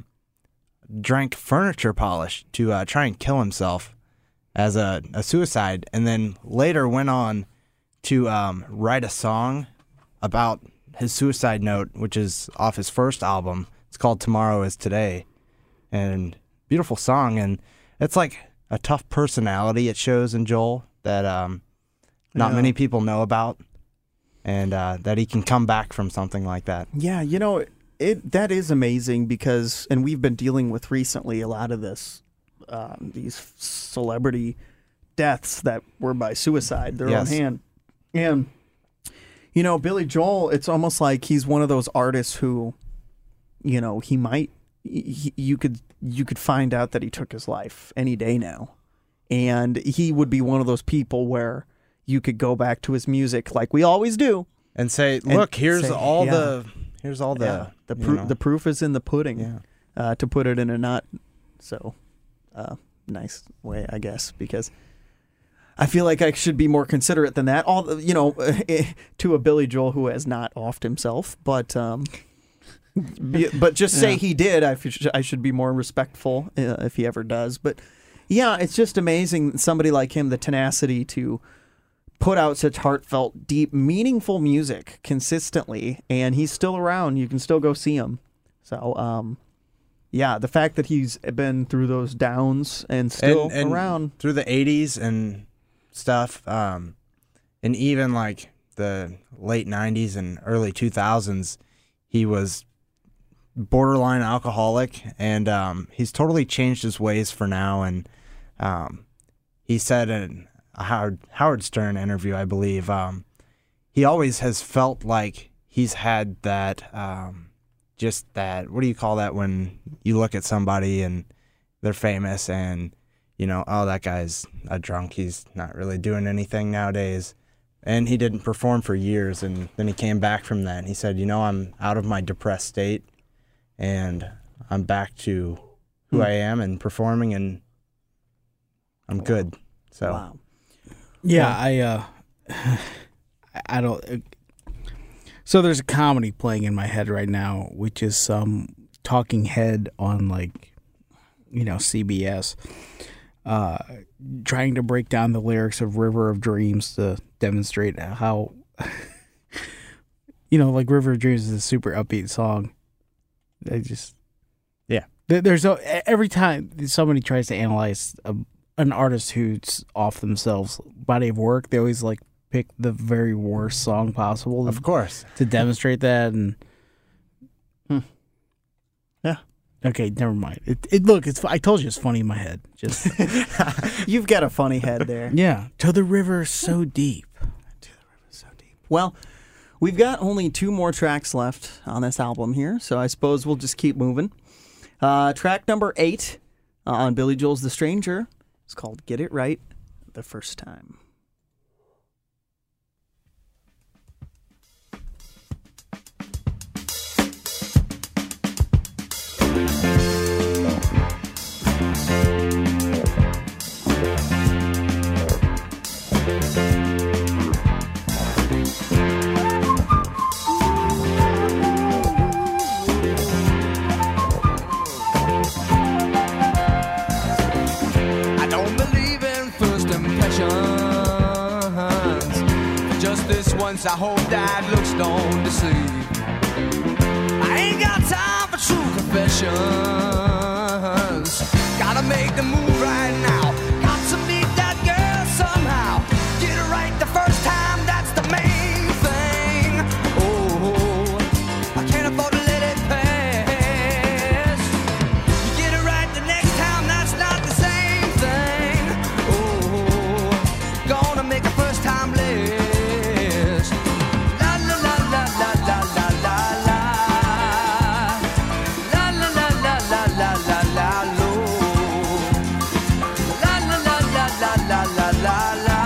drank furniture polish to uh, try and kill himself as a, a suicide, and then later went on to um, write a song about his suicide note, which is off his first album. It's called Tomorrow Is Today, and beautiful song, and it's like a tough personality it shows in Joel that um, not Yeah. many people know about, and uh, that he can come back from something like that. Yeah, you know, it that is amazing because, and we've been dealing with recently a lot of this, um, these celebrity deaths that were by suicide, their Yes. own hand. And, you know, Billy Joel, it's almost like he's one of those artists who, you know, he might, he, you could you could find out that he took his life any day now. And he would be one of those people where you could go back to his music like we always do. And say, And look, here's say, all yeah. the, here's all the, Yeah, the you proof know. the proof is in the pudding. Yeah. Uh, to put it in a not so uh, nice way, I guess, because I feel like I should be more considerate than that. All the- you know, to a Billy Joel who has not offed himself, but um, be- but just say Yeah. he did. I should I should be more respectful uh, if he ever does. But yeah, it's just amazing somebody like him, the tenacity to put out such heartfelt, deep, meaningful music consistently, and he's still around. You can still go see him. So, um, yeah, the fact that he's been through those downs and still and, and around. through the eighties and stuff, um, and even like the late nineties and early two thousands, he was borderline alcoholic, and um, he's totally changed his ways for now. And um, he said in a Howard, Howard Stern interview, I believe, um, he always has felt like he's had that, um, just that, what do you call that when you look at somebody and they're famous and, you know, oh, that guy's a drunk, he's not really doing anything nowadays. And he didn't perform for years, and then he came back from that, and he said, you know, I'm out of my depressed state, and I'm back to who Hmm. I am and performing, and I'm good. So Wow. Yeah, I uh I don't uh, so there's a comedy playing in my head right now, which is some talking head on, like, you know, C B S, uh trying to break down the lyrics of River of Dreams to demonstrate how you know, like, River of Dreams is a super upbeat song. I just Yeah. There- There's a, every time somebody tries to analyze a, an artist who's off themselves body of work, they always like pick the very worst song possible of to, course. to demonstrate that. And Hmm. Yeah. okay, never mind. It, it look, it's I told you it's funny in my head. Just You've got a funny head there. yeah, to the river so deep. Well, we've got only two more tracks left on this album here, so I suppose we'll just keep moving. Uh, track number eight uh, on Billy Joel's The Stranger is called Get It Right the First Time. this once, I hope that looks don't deceive. I ain't got time for true confessions. Gotta make the move right now. Got to meet that girl somehow. Get it right the first time, that's the main thing. Oh, I can't afford to let it pass. You get it right the next time, that's not the same thing. Oh, gonna make a first time last. La la la la la la la la la. La la la la la la la la lo. La la la la la la la la la.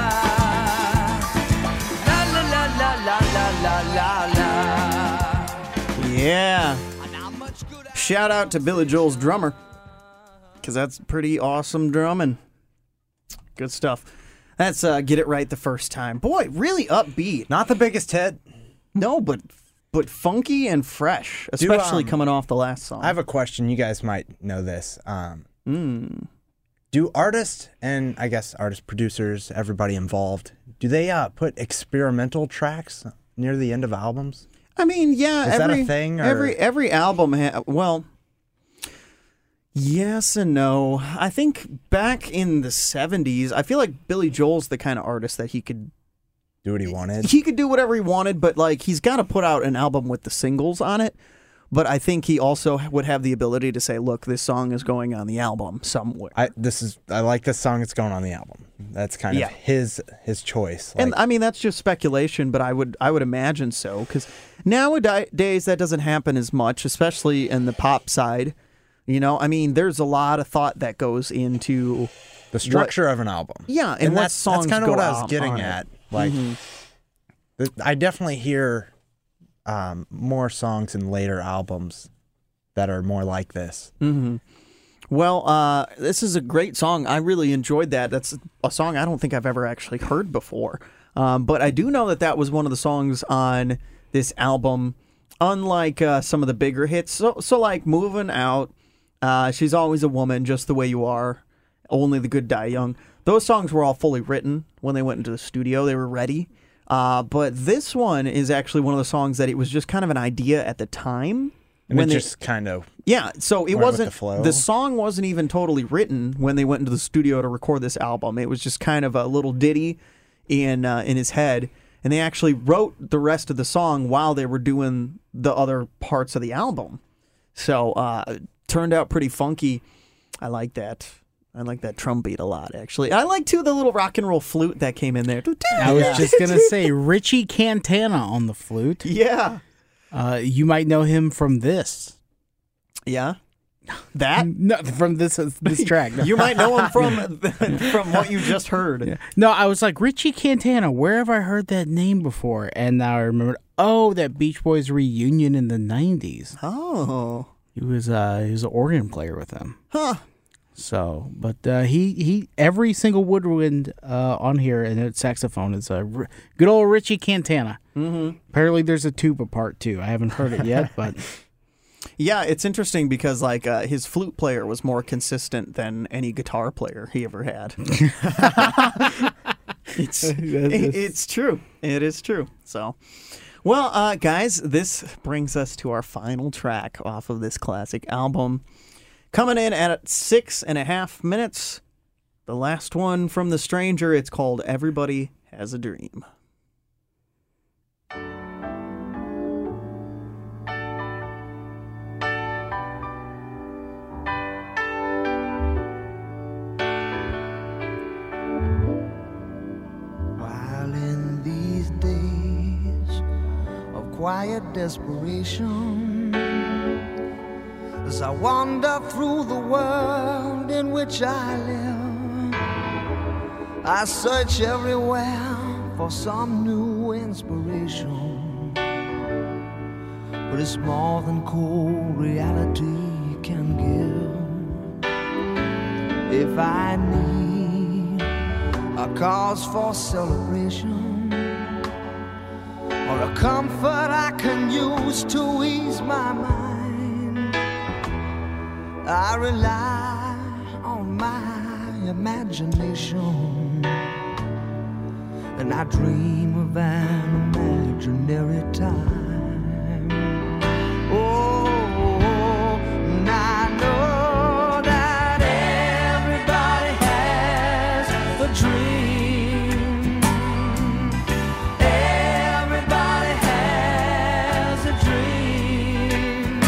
La la la la la la la la la. Yeah. Shout out to Billy Joel's drummer, because that's pretty awesome drumming. Good stuff. That's uh, Get It Right the First Time. Boy, really upbeat. Not the biggest hit. No, but but funky and fresh, especially um, coming off the last song. I have a question. You guys might know this. Um, Mm. Do artists and I guess artist producers, everybody involved, do they uh, put experimental tracks near the end of albums? I mean, yeah. Is that every, a thing, or- Every every album, ha- well, yes and no. I think back in the seventies, I feel like Billy Joel's the kind of artist that he could Do what he wanted. he could do whatever he wanted, but like he's got to put out an album with the singles on it. But I think he also would have the ability to say, "Look, this song is going on the album somewhere." I this is I like this song. It's going on the album. That's kind Yeah. of his his choice. Like, And I mean that's just speculation, but I would I would imagine so, because nowadays that doesn't happen as much, especially in the pop side. You know, I mean, there's a lot of thought that goes into the structure of an album. Yeah, and, and what that's songs that's kind of go what I was on- getting on it. at. Like, th- I definitely hear um, more songs in later albums that are more like this. Mm-hmm. Well, uh, this is a great song. I really enjoyed that. That's a song I don't think I've ever actually heard before. Um, but I do know that that was one of the songs on this album, unlike uh, some of the bigger hits. So, so like Moving Out, uh, She's Always a Woman, Just the Way You Are, Only the Good Die Young. Those songs were all fully written when they went into the studio. They were ready. Uh, but this one is actually one of the songs that it was just kind of an idea at the time. And when it they- just kind of Yeah, so it went with wasn't the flow. the song wasn't even totally written when they went into the studio to record this album. It was just kind of a little ditty in uh, in his head, and they actually wrote the rest of the song while they were doing the other parts of the album. So uh, it turned out pretty funky. I like that. I like that drum beat a lot, actually. I like too the little rock and roll flute that came in there. I was just gonna say Richie Cantana on the flute. Yeah, Uh, you might know him from this. yeah. That No, from this this track. you might know him from from what you just heard. No, I was like, Richie Cantana, where have I heard that name before? And now I remember, oh, that Beach Boys reunion in the nineties. Oh, He was uh, he was an organ player with them. huh. So, but uh, he he every single woodwind uh, on here and its saxophone is a r- good old Richie Cantana. Mm-hmm. Apparently, there's a tuba part too. I haven't heard it yet, but Yeah, it's interesting because like uh, his flute player was more consistent than any guitar player he ever had. it's it- it's true. It is true. So, well, uh, guys, this brings us to our final track off of this classic album. Coming in at six and a half minutes, the last one from The Stranger. It's called "Everybody Has a Dream." While in these days of quiet desperation, as I wander through the world in which I live, I search everywhere for some new inspiration. But it's more than cold reality can give. If I need a cause for celebration, or a comfort I can use to ease my mind, I rely on my imagination. And and I dream of an imaginary time. Oh, and I know that everybody has a dream. Everybody has a dream.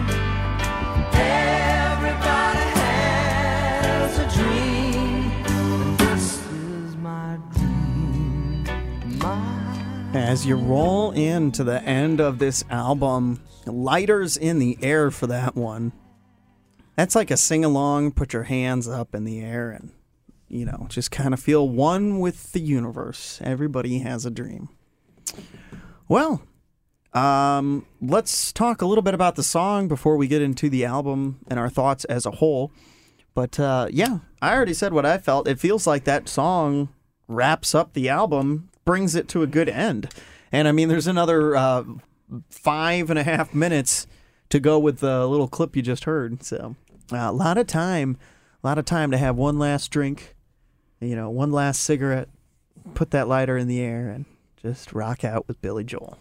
Everybody has a dream. And this is my dream. My As you roll into the end of this album, lighters in the air for that one. That's like a sing-along, put your hands up in the air and, you know, just kind of feel one with the universe. Everybody has a dream. Well, um, let's talk a little bit about the song before we get into the album and our thoughts as a whole. But, uh, yeah, I already said what I felt. It feels like that song wraps up the album, brings it to a good end. And, I mean, there's another uh, five and a half minutes to go with the little clip you just heard. So uh, a lot of time, a lot of time to have one last drink, you know, one last cigarette, put that lighter in the air, and just rock out with Billy Joel.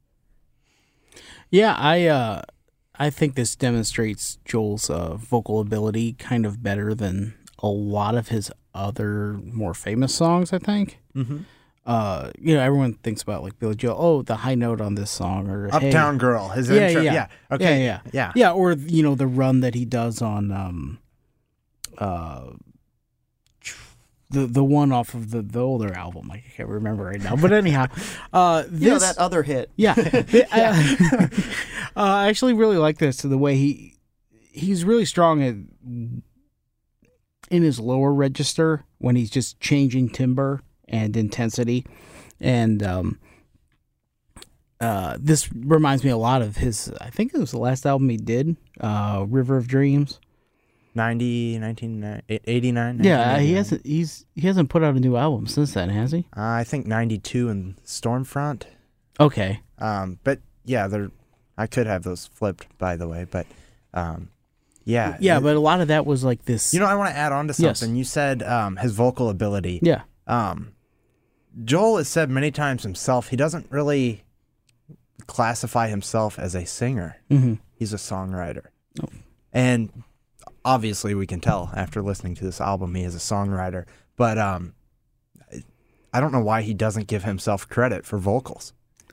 Yeah, I uh, I think this demonstrates Joel's uh, vocal ability kind of better than a lot of his other more famous songs, I think. Mm-hmm. Uh, you know, everyone thinks about like Billy Joel, oh, the high note on this song, or hey. Uptown Girl, his yeah, intro. yeah, Yeah. Okay. yeah, yeah, Yeah. yeah, or you know, the run that he does on um, uh, the the one off of the, the older album. I can't remember right now, but anyhow, uh, this You know, that other hit. yeah, uh, I actually really like this. The way he he's really strong at in his lower register when he's just changing timbre and intensity, and um, uh, this reminds me a lot of his. I think it was the last album he did, uh, River of Dreams. ninety, nineteen eighty-nine Yeah, he hasn't. He's he hasn't put out a new album since then, has he? Uh, I think ninety-two in Stormfront. Okay. Um, but yeah, they're. I could have those flipped, by the way, but um, yeah, Yeah, it- but a lot of that was like this. you know, I want to add on to Yes. something. You said um, his vocal ability. Yeah. Um, Joel has said many times himself he doesn't really classify himself as a singer. Mm-hmm. He's a songwriter, Oh. and obviously we can tell after listening to this album he is a songwriter. But um, I don't know why he doesn't give himself credit for vocals.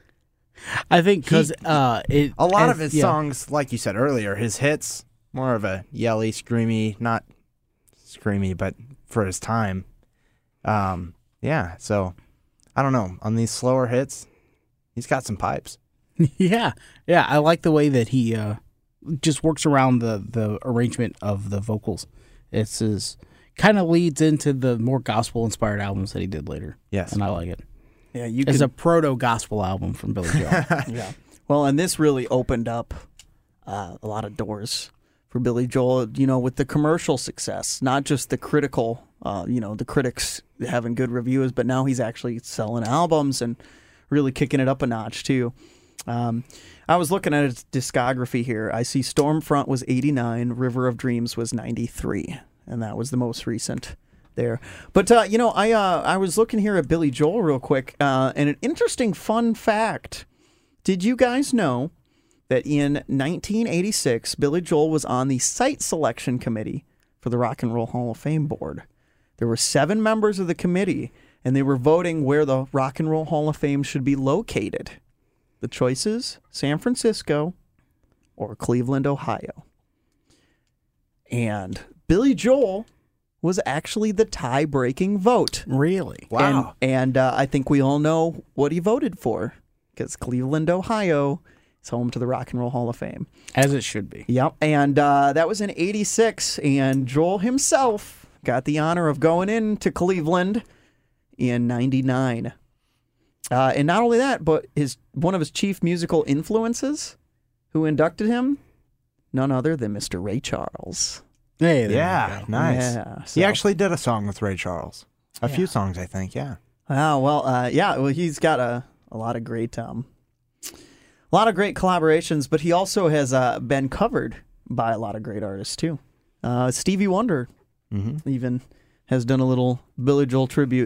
I think because He- uh, it A lot as- of his yeah. songs, like you said earlier, his hits, more of a yelly, screamy, not screamy, but for his time. Um, yeah, so I don't know. On these slower hits, he's got some pipes. Yeah, yeah. I like the way that he uh, just works around the, the arrangement of the vocals. It's his kind of leads into the more gospel inspired albums that he did later. Yes. And I like it. Yeah, you It's could, a proto gospel album from Billy Joel. yeah. Well, and this really opened up uh, a lot of doors for Billy Joel, you know, with the commercial success, not just the critical, uh, you know, the critics having good reviews, but now he's actually selling albums and really kicking it up a notch, too. Um, I was looking at his discography here. I see Stormfront was eighty-nine, River of Dreams was ninety-three, and that was the most recent there. But, uh, you know, I uh, I was looking here at Billy Joel real quick, uh, and an interesting fun fact. Did you guys know that in nineteen eighty-six, Billy Joel was on the site selection committee for the Rock and Roll Hall of Fame board? There were seven members of the committee, and they were voting where the Rock and Roll Hall of Fame should be located. The choices, San Francisco or Cleveland, Ohio. And Billy Joel was actually the tie-breaking vote. Really? Wow. And, and uh, I think we all know what he voted for, because Cleveland, Ohio is home to the Rock and Roll Hall of Fame. As it should be. Yep. And uh, that was in eighty-six, and Joel himself got the honor of going into Cleveland in ninety-nine. Uh, and not only that, but his one of his chief musical influences who inducted him, none other than Mister Ray Charles. Hey, there Yeah, you go. nice. Yeah, He so- actually did a song with Ray Charles. A Yeah. few songs, I think, yeah. Oh, well, uh, yeah, well, he's got a, a lot of great, um, a lot of great collaborations, but he also has uh, been covered by a lot of great artists too. Uh, Stevie Wonder Mm-hmm. even has done a little Billy Joel tribute.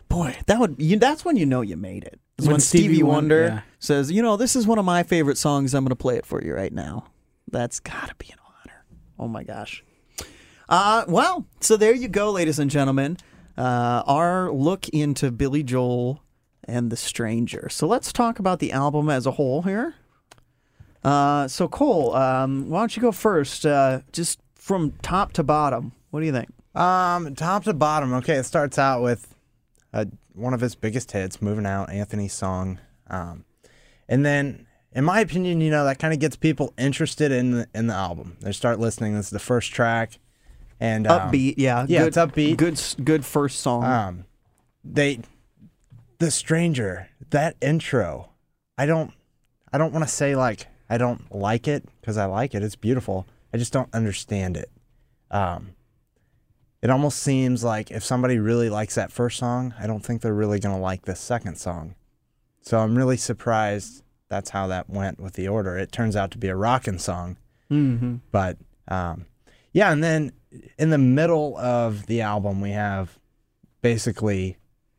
Boy, that would you, that's when you know you made it. It's When when Stevie, Stevie Won- Wonder yeah. says, you know, this is one of my favorite songs. I'm going to play it for you right now. That's got to be an honor. Oh, my gosh. Uh, well, so there you go, ladies and gentlemen. Uh, our look into Billy Joel and The Stranger. So let's talk about the album as a whole here. Uh, so, Cole, um, why don't you go first? Uh, just from top to bottom, what do you think? Um, top to bottom. Okay, it starts out with uh, one of his biggest hits, "Moving Out," Anthony's song, um, and then, in my opinion, you know, that kind of gets people interested in the, in the album. They start listening. This is the first track, and um, Upbeat, yeah. yeah, good, it's upbeat. Good, good first song. Um, they, The Stranger, that intro, I don't, I don't want to say like I don't like it because I like it. It's beautiful. I just don't understand it. Um. It almost seems like if somebody really likes that first song, I don't think they're really going to like this second song. So I'm really surprised that's how that went with the order. It turns out to be a rockin' song. Mm-hmm. But, um, yeah, and then in the middle of the album, we have basically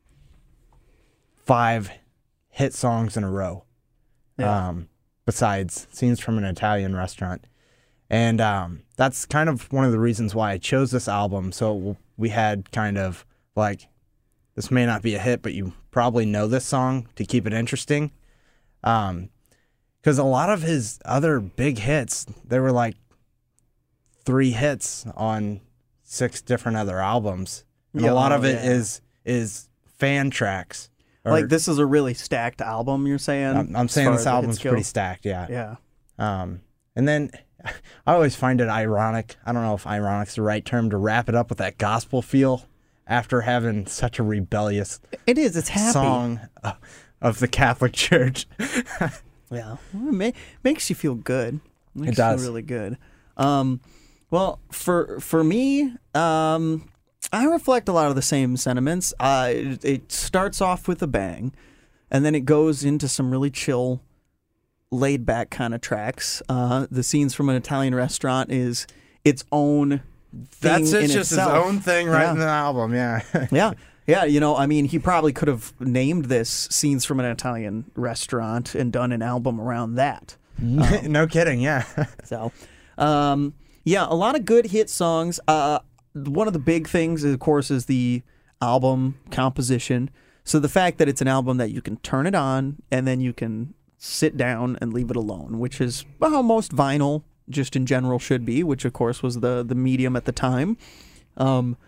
five hit songs in a row, Yeah. um, besides Scenes from an Italian Restaurant. And um, that's kind of one of the reasons why I chose this album. So we had kind of like, this may not be a hit, but you probably know this song to keep it interesting. Um, because a lot of his other big hits, there were like three hits on six different other albums. And Yeah, a lot of oh, it yeah. is is fan tracks. Or- Like, this is a really stacked album, you're saying? I'm, I'm as saying far this as the album's hits go? pretty stacked, yeah. Yeah. Um, and then I always find it ironic. I don't know if ironic's the right term to wrap it up with that gospel feel after having such a rebellious It is. It's happy. song uh, of the Catholic Church. Yeah. Well, it ma- makes you feel good. Makes It does. You feel really good. Um, well, for for me, um, I reflect a lot of the same sentiments. Uh, it, it starts off with a bang, and then it goes into some really chill, laid back kind of tracks. Uh, the Scenes from an Italian Restaurant is its own thing That's it, in just itself. his own thing right Yeah. in the album, yeah. Yeah. Yeah, you know, I mean, he probably could have named this Scenes from an Italian Restaurant and done an album around that. No kidding, yeah. So, um, yeah, a lot of good hit songs. Uh, one of the big things, of course, is the album composition. So the fact that it's an album that you can turn it on and then you can sit down and leave it alone, which is how most vinyl just in general should be, which of course was the the medium at the time. Um,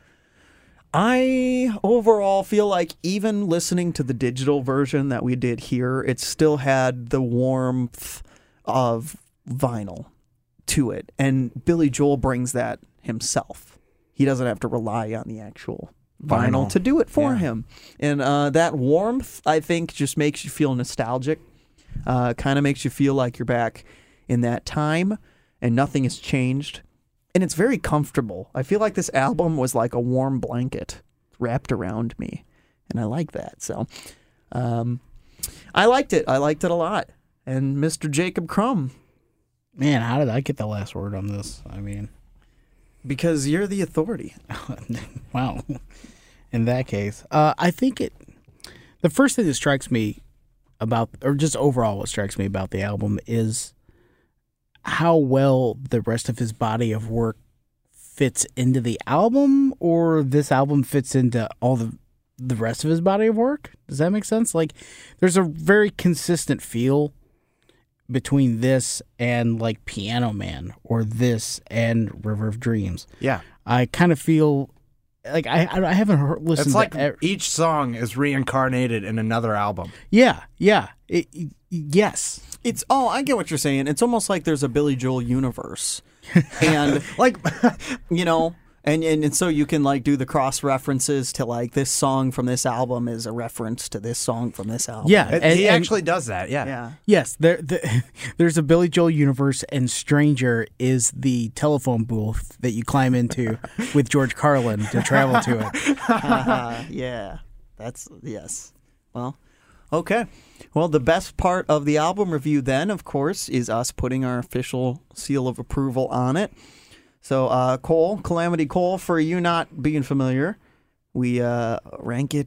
I overall feel like even listening to the digital version that we did here, it still had the warmth of vinyl to it. And Billy Joel brings that himself. He doesn't have to rely on the actual vinyl, Vinyl. to do it for Yeah. him. And uh, that warmth, I think, just makes you feel nostalgic. Uh, kind of makes you feel like you're back in that time and nothing has changed. And it's very comfortable. I feel like this album was like a warm blanket wrapped around me. And I like that. So um, I liked it. I liked it a lot. And Mister Jacob Crumb, Man, how did I get the last word on this? I mean, because you're the authority. wow. In that case, uh, I think it. The first thing that strikes me about, or just overall, what strikes me about the album is how well the rest of his body of work fits into the album, or this album fits into all the the rest of his body of work. Does that make sense? Like, there's a very consistent feel between this and like Piano Man, or this and River of Dreams. Yeah. I kind of feel like I I haven't heard, listened It's like to ev- each song is reincarnated in another album. yeah yeah it, it- yes It's oh, I get what you're saying. It's almost like there's a Billy Joel universe, and Like, you know, and, and and so you can like do the cross references to like this song from this album is a reference to this song from this album. yeah it- and- he and- actually does that, yeah. yeah. yes there the, there's a Billy Joel universe, and Stranger is the telephone booth that you climb into with George Carlin to travel to it. Uh, yeah, that's yes. Well, okay. Well, the best part of the album review then, of course, is us putting our official seal of approval on it. So, uh, Cole, Calamity Cole, for you not being familiar, we uh, rank it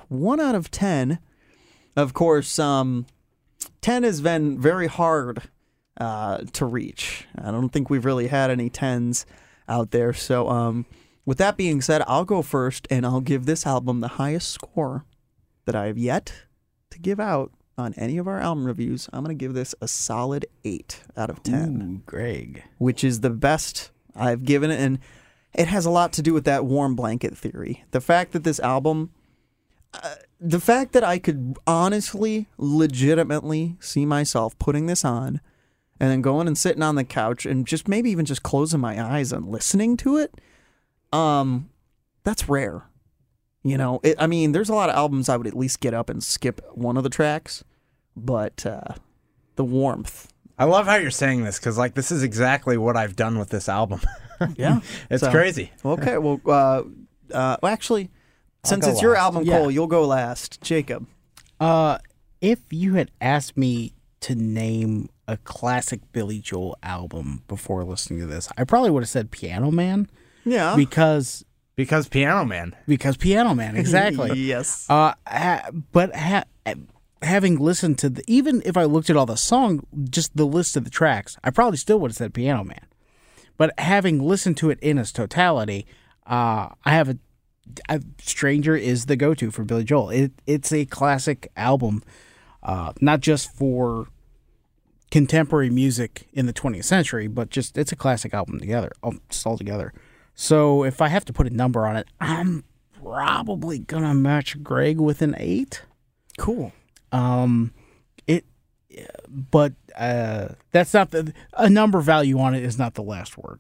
one out of ten. Of course, um, ten has been very hard uh, to reach. I don't think we've really had any tens out there. So um, with that being said, I'll go first, and I'll give this album the highest score that I have yet to give out on any of our album reviews. I'm going to give this a solid eight out of ten. Ooh, Greg. Which is the best I've given it, and it has a lot to do with that warm blanket theory. The fact that this album, uh, the fact that I could honestly, legitimately see myself putting this on and then going and sitting on the couch and just maybe even just closing my eyes and listening to it, um, that's rare. You know, it, I mean, there's a lot of albums I would at least get up and skip one of the tracks, but uh, the warmth. I love how you're saying this because, like, this is exactly what I've done with this album. Yeah. It's So, crazy. Okay, well, uh, uh, well, actually, since go it's your last. album, Yeah. Cole, you'll go last. Jacob. Uh, if you had asked me to name a classic Billy Joel album before listening to this, I probably would have said Piano Man Yeah. because Because Piano Man. because Piano Man, exactly. Yes. Uh, ha- but ha- having listened to the, even if I looked at all the song, just the list of the tracks, I probably still would have said Piano Man. But having listened to it in its totality, uh, I have a, a Stranger is the go-to for Billy Joel. It it's a classic album, uh, not just for contemporary music in the twentieth century, but just it's a classic album together, um, just all together. So if I have to put a number on it, I'm probably gonna match Greg with an eight. Cool. Um, it, but uh, that's not the a number value on it is not the last word.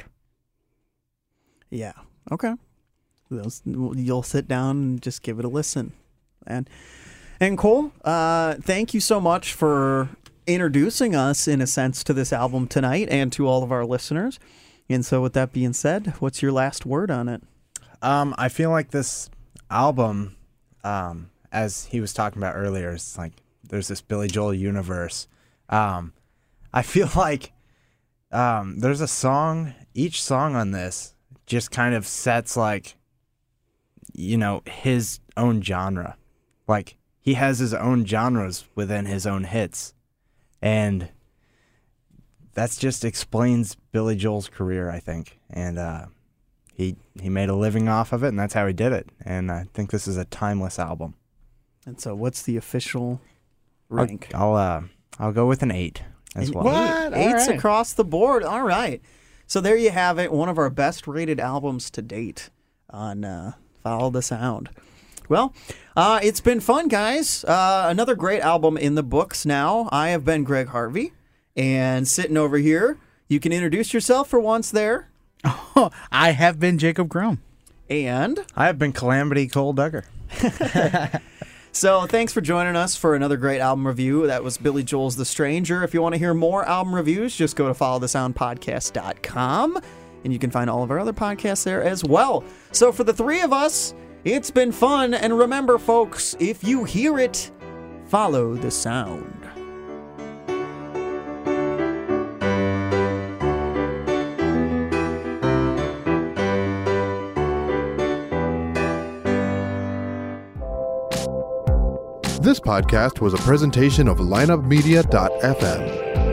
Yeah. Okay. Those- You'll sit down and just give it a listen. And and Cole, uh, thank you so much for introducing us, in a sense, to this album tonight and to all of our listeners. And so with that being said, what's your last word on it? Um, I feel like this album, um, as he was talking about earlier, it's like there's this Billy Joel universe. Um, I feel like um, there's a song, each song on this just kind of sets like, you know, his own genre. Like he has his own genres within his own hits. And that's just explains Billy Joel's career, I think. And uh, he he made a living off of it, and that's how he did it. And I think this is a timeless album. And so what's the official rank? I'll uh, I'll go with an eight as And well. What? All Eights right. across the board. All right. So there you have it. One of our best rated albums to date on uh, Follow the Sound. Well, uh, it's been fun, guys. Uh, another great album in the books now. I have been Greg Harvey. And sitting over here, you can introduce yourself for once there. I have been Jacob Grom. And I have been Calamity Cole Duggar. so thanks for joining us for another great album review. That was Billy Joel's The Stranger. If you want to hear more album reviews, just go to follow the sound podcast dot com. And you can find all of our other podcasts there as well. So for the three of us, it's been fun. And remember, folks, if you hear it, follow the sound. This podcast was a presentation of lineup media dot f m.